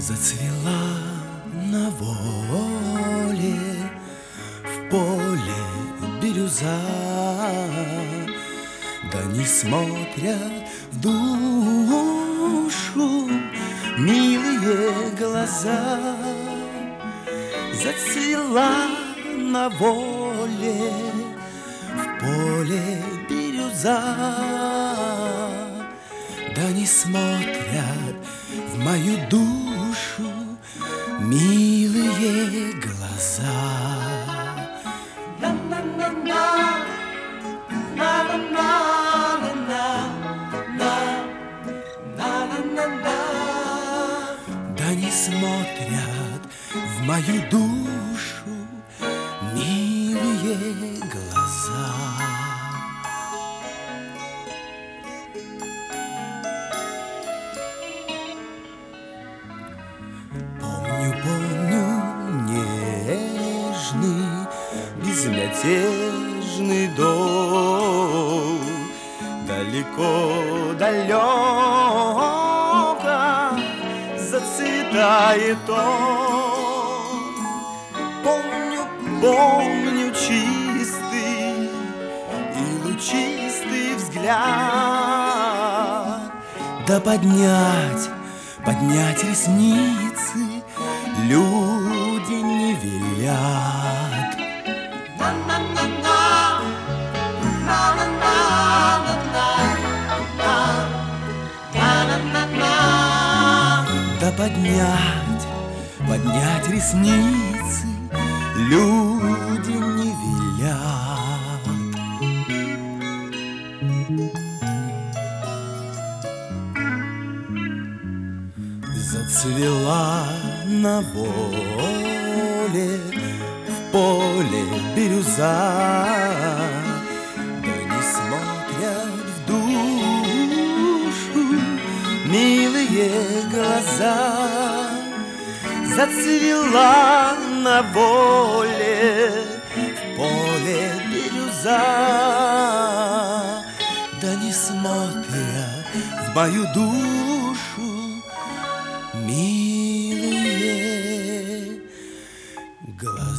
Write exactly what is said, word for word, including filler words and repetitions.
Зацвела на воле, в поле бирюза, да не смотрят в душу милые глаза. Зацвела на воле, в поле бирюза, да не смотрят в мою душу милые глаза. Да не смотрят в мою душу милые глаза. Помню, помню нежный, безмятежный дом. Далеко, далеко зацветает он. Помню, помню чистый и лучистый взгляд. Да поднять, поднять ресницы люди не велят. Да поднять, поднять ресницы люди не велят. Зацвела на воле, в поле бирюза, да не смотрят в душу милые глаза. Зацвела на воле, в поле бирюза, да не смотрят в мою душу милые глаза.